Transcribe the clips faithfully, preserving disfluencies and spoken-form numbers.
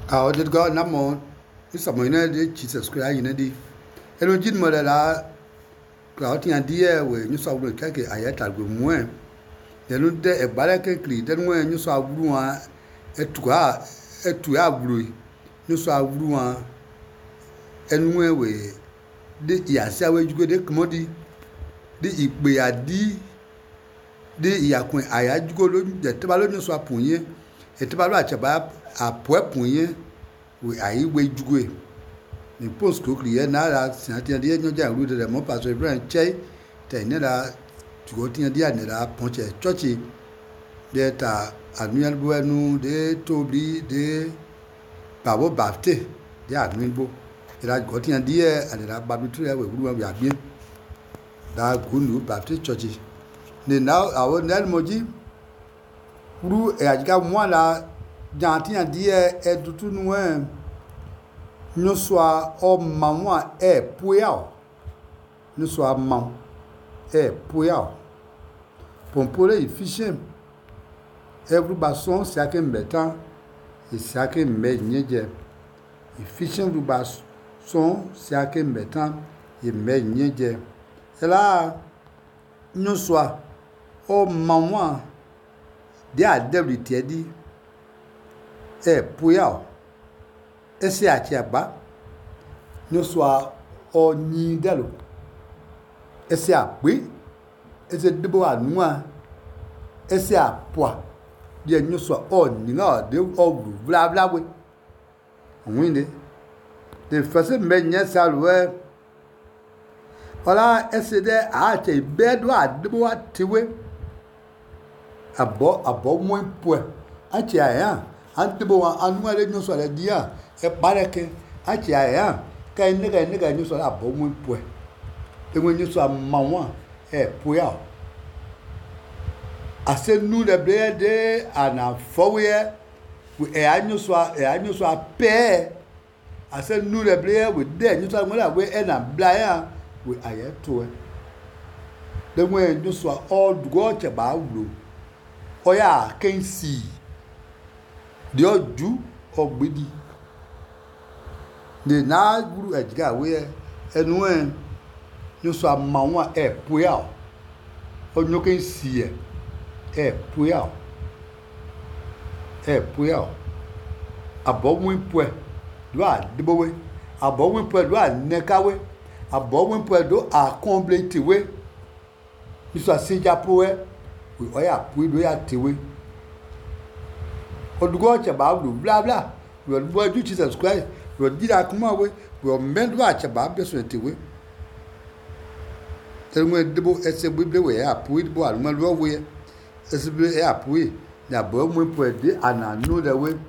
Our did God no more. It's a minute, Jesus Christ, in a day. And we did mother that clouting a dear way, you saw the cake, I had a good one. Then look there a barricade, then when you saw Bruin, a two hour, a two hour blue, you saw Bruin, and when we did Yasa, where you go the commodity, the Ibeadi, the Yakun, I had go the Tabalon swap punye, a Tabalachabab. A poor punye we are way jugwe. The post cookly and now Santia de Noja rooted a mopas of brand chay, Tainera to go to the Anera Ponche Chochi, that are Admiral Bueno, de Toby, de Pavo Bafte, the Admiral. It had got in a dear and the Babitria with whom we have been. That good Baptist churches. Then now our Nelmoji, who had got one. Janti a dear edutu noem no soa o mamma e puiao no soa mam e puiao pompole efficient every basson sakin betan e sakin me nyeje efficient du basson sakin betan e me nyeje ela no soa o mamma de a debiti di e puiao esse atiaba no soa o nidelo esse apui esse debo anua esse apua de no soa o ninga de o bla bla we onwinde de fase menye salwe ola esse de ate bedo adebo atiwe abo abo mo pu ati aya Antebo anua le nyo so le dia e bareke achi aya kai nega nega nyo so la bo mu pu e mo nyo so mawa e puya ase nu le bre de ana fowe e anyo so e anyo so pe ase nu le bre we de nyo so mo la we e na bla ya we aye to e de mo nyo so all go che ba wuro oya ken si de oju ogbedi de na guru ejiga we enu en no so amawa e puya onyo ken si e e puya e puya abomu pu do a debowe abomu pu do a nekawe abomu pu do a complete we ni so asinja powe we oya pu do ya tewe Odugo chaba bla bla. We will do Jesus Christ. We will do that come away. We will mend watch about this way. Tell me the book as a bible way up with boy, my way. As a bill up we. Now, bomb we put it and I know the way.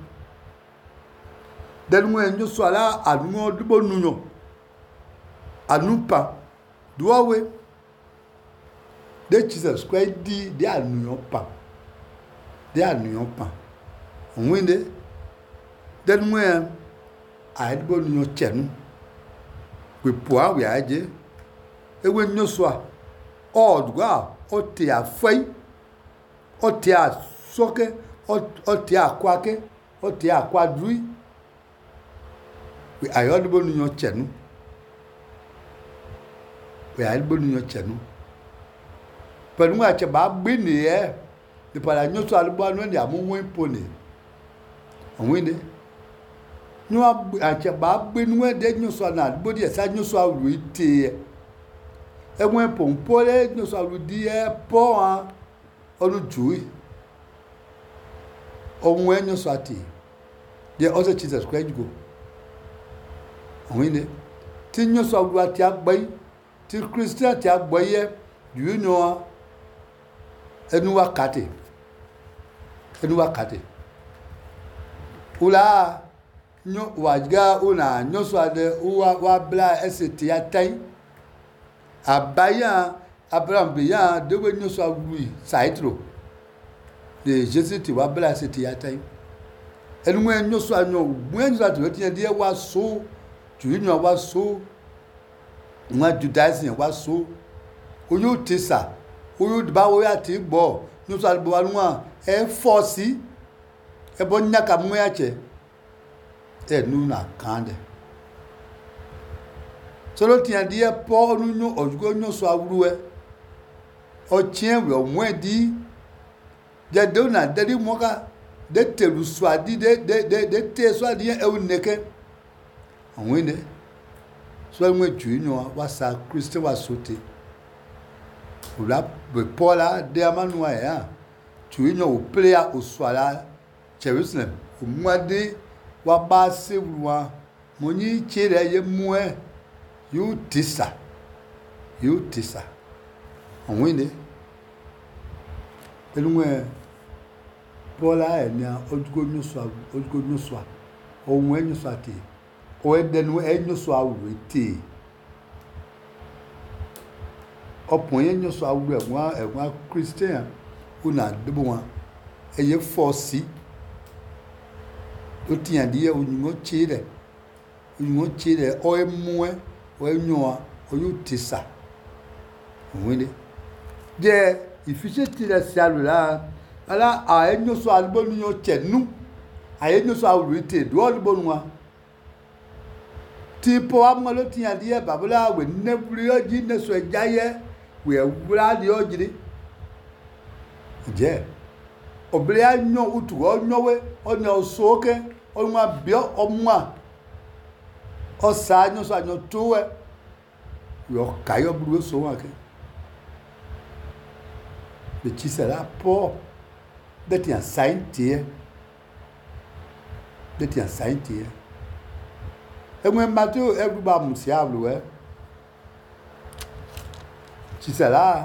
Then when you swallow, I know the bonuno. Anupa. Do away. The Jesus Christ, they are New York. They are New York. Winde den mwe a edbo nyo chenu we poa we aje ewe nyo so a odwa o te afai o te asoke o te akwake o te akwadui we ayodbo nyo chenu we ayodbo nyo chenu pẹ̀lú àti ba gbe ni e de para nyo so albo anu ni amu wen poni onwinde no ache ba gbe nu de nyo so na bo di esa nyo so awu ite e won pompole nyo so awu di e po an onu jui ohun enyo so ati de also Jesus Christ go onwinde ti nyo so awu ati agbai ti Christian ti agbai do you know enu wakati enu wakati ula nyo wajga una nyo so ade uwa wa bla eseti atai abaya Abraham biya de we nyo so awu saitro de Jesus ti wa bla eseti atai enu we nyo so anyo we nyo so ade ti de wa so tu nyo wa so nwa Judaism wa so oyo tisa oyo ba wo ya ti gbo nyo so ade bo wa nwa e force ebo nyaka mu ya che e nu na kande solo tia dia po nu nu ojugo nu so awruwe o chien we o mwedi de de na de di moka de telu swadi de de de de te swadi e uneke onwinde so mwe ju nu wa sa Christ wa sote ula be pola de amanu ya ju nu o player o swala Jerusalem o mwade wa ba se wa moni chere ye mwe yu tisa yu tisa onwinde elunwe pola enya ojugo nyuswa ojugo nyuswa ohun enyuswa ti o edenu enyuswa awure ti opon enyuswa awure egun egun Christian una debo wọn eye force to tian die onyumo chire onyumo chire o emu e o enyo o yu tisa onwinde je ifise tire salula ala a enyo so albonu yo chenu a enyo so awurite do albonu wa tipo amalo tian die babula we nebuli oji ne so jaye we wura di ojiri je obere anyo utu onyowe onyo soke onwa bio omwa osa anyo so anyo towe yo kayo buru so wa ke le chisela po de tian saintie de tian saintie e mwen mateo e gba musiablu e chisela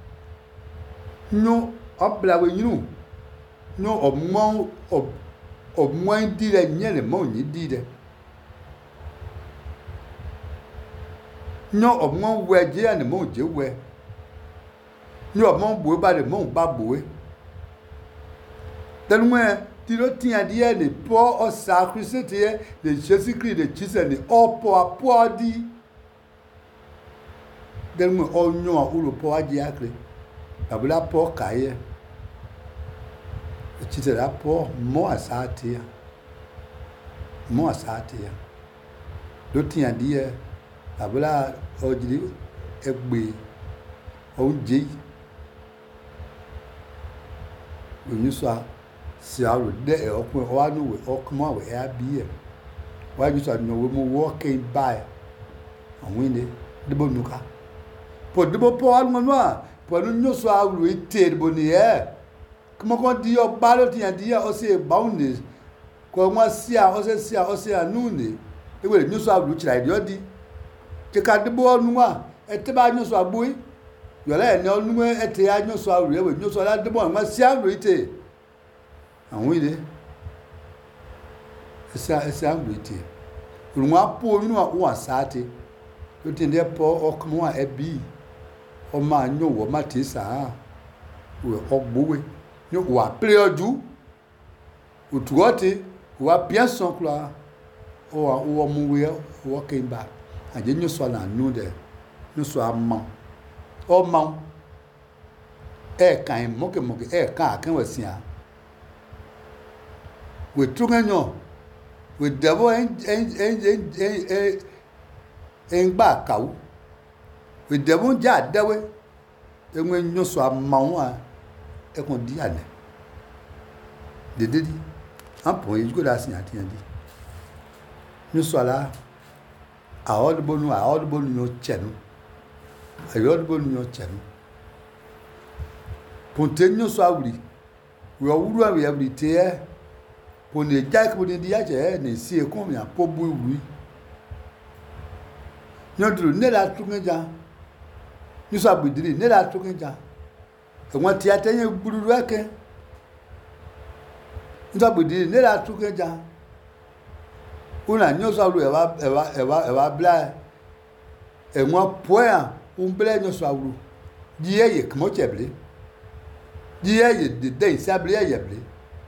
no obla we yinu no omon ob omon dire nyele mo ni dire no omon we je ani mo je we ni omon bo ba de mo ba bo e danwe ti lo tin adie le po o sacrifice de Jésus Christ de Jesus ni opo apo di danwe o nyo ulo po aji akre abula po kaye Jesus la po mo asati mo asati lo tin adie abula ojiri egbe oje onyusa si aro de okun o anu we okmo we e abi e wa ju so no we mo walking by awin de debo nuka po debo po anu no a po nu nyuso aro ite debo ni e kmo ko di o ba lo tian di o se bound ko mo sia o se sia o se anu ni e we nyuso aro chira di odi ke ka debo anu a e te ba nyuso agboyi yola ene onu e te anyo so aro e we nyuso la debo ma sia aro ite àwọn ile esa esa ngwete runwa po ninu wa sate to tinde po okmo a ebi o ma nyo wo ma ti sa we ogbowe ni wa play oju utugote wa bien son kla o wa o mu we o ken ba aje nyo so na nu de nyo so amon o ma e kan moke moke e kan kan wasia we tunganyo we debo en en en en en ba kawu we debo ja dawe enwe nyoso amawo a e kon di ane dededi apo yi go da sin ati andi nyoso ala a odbonu a odbonu nyo chenu a odbonu nyo chenu ponte nyoso awuri we owuru a we awuri te pour ne jack pour ne diaje ne si e kon ya po bu wi nyodru ne la tunja ni so abudiri ne la tunja e won ti atenye bururu eke nta abudiri ne la tunja una nyo so alu e wa e wa e wa e wa bla e won poa un bla nyo so alu di ye kmo cheble di ye de de sable ye ble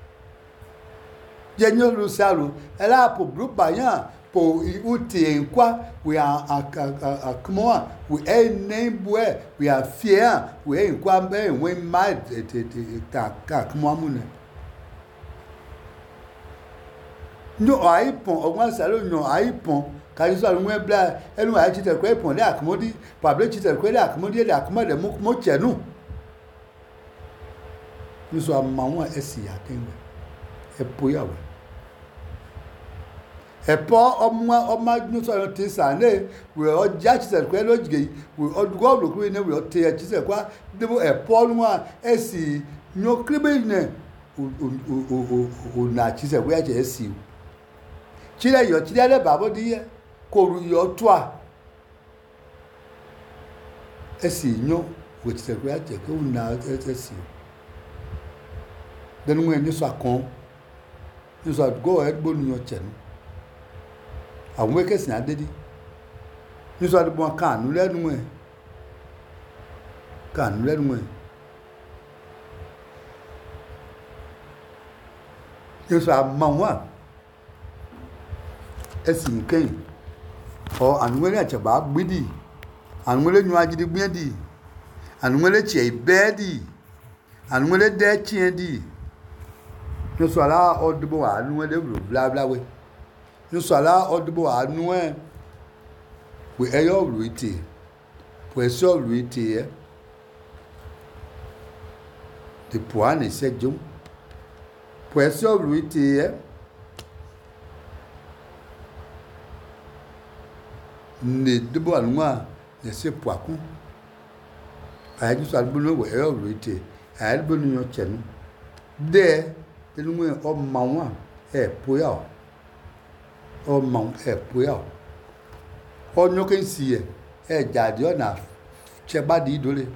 jenyo lu salu ela po grupa yan po uti enkwa we are akmo we e nembwe we are fier we enkwa be we mad ta ka kmo amune nyo ai pon ogun salo nyo ai pon ka so ru e bla enu ai ti te ko pon le akomodi pablo ti te ko le akomodi le akomode mo mo chenu ni so ma won esi ya kenwe e poya we e po omo omo nyo so ti sa ne we o ja ti te ko lo jige we o go lo ku ne we o te ti te kwa debo e po nu a esi nyo kribe ne o o o o na ti te we a je esi chile yo chile le babo die ko ru yo toa esi nyo we ti te ko a je ko na esi den we ni so akon ni so go e gbo nu yo chenu àwọn kesin adedi ni so adbo kan nu lenu e kan nu lenu e ni so amawa esi nkan o anwele achaba gbidi anwele nyu agidi gbedi anwele che ibedi anwele de chiedi ni so ala odbo anwele bla bla we ni so ala odbo anu e we eyo ruite we so ruite e de poane se jom we so ruite e ne debo anu a ne se poaku ayi so albo no we eyo ruite ayi bo nu yo chenu de enu e o mawa e poya o ma e poya o nyo ken si e e jade o na cheba di dole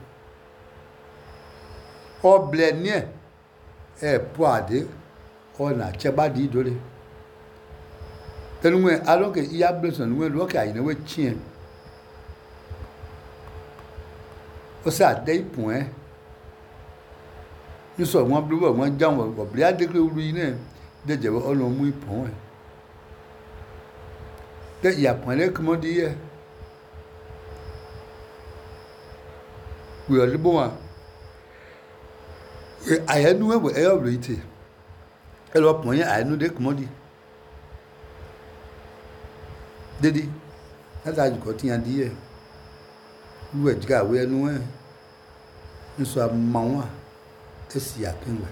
o ble ni e e poade o na cheba di dole tenu e alo ke iya bleson we lo ke ayi ne we chien o sa de ipun e ni so won blu won jan won ble ade ke ru yi ne de je o lo mu ipun e de ya pone como die we are libo wa e ayanu we e o ite e lo pon ya ayanu de como di dedi ata ju ko ti an die lu e jiga we enu e nso amawa esi akinwe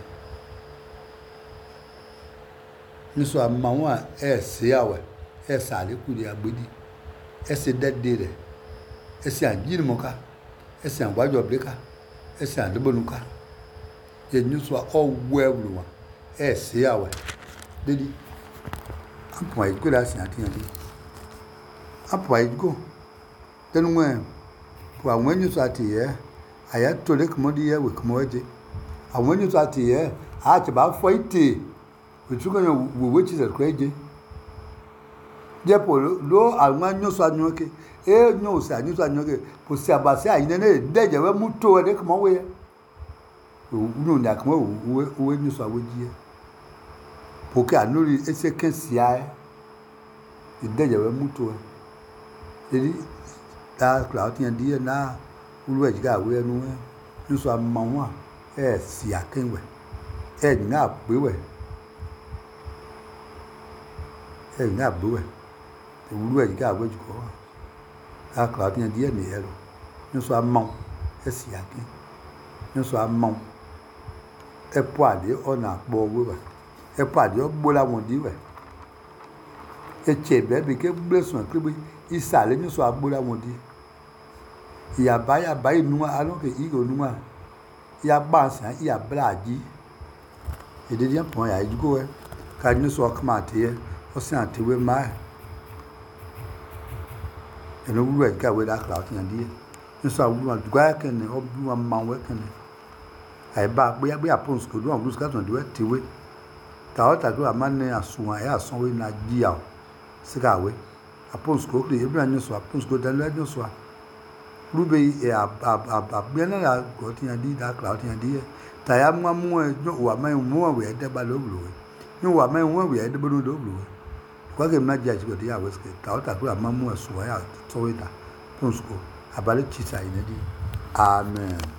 nso amawa e se awe esa le kuri agbedi ese dede re ese anjini moka ese angwajo bleka ese andebonuka ye nyuso o wewluwa ese yawe dedi apo ai go la sin ati ati apo ai go tenu we po awon nyuso ati ye aya to le kmodi ye we kmo eje awon nyuso ati ye a ti ba fo ite we tuko yo we we ti se ko eje depo lo àwọn nyoso anyoke e nyoso anyoso anyoke po si abase ayi ne deje we muto e de kmo we unu nda kmo we we nyoso awoji e po ke anuri ese kensia e deje we muto e eri ta cloud yan die na ulu e ga we enu e nyoso amawa e si akenwe e na pe we e na pe we ulu e ga we juko a cloud yan die ni ero nyoso amon e si aken nyoso amon e po ade ona po we we e po ade ogbo la won di we e che be bi ke bleson kribi isale nyoso agbo la won di iya baya bayi nuwa aloke igo nuwa ya bansa ya blaji ede dia pon ya juko e ka nyoso akmate e o se antewe ma eno wu e ga we da cloud yan di nyoso awu adugba ken obu ma we ken ai ba boya boya pon sko do awu ska ton de we tiwe ta o ta do amane asun e asun we na gia sika we apon sko kle ebra nyoso apon sko da le nyoso rube e abena la go ti yan di da cloud yan di ta ya mu mu e wa mai mu we de ba lo lo ni wa mai mu we de ba lo lo kwa ke ma jaji go ya we ske ta o ta do amamu asun ya to we da pon sko abale chisa ine di amen.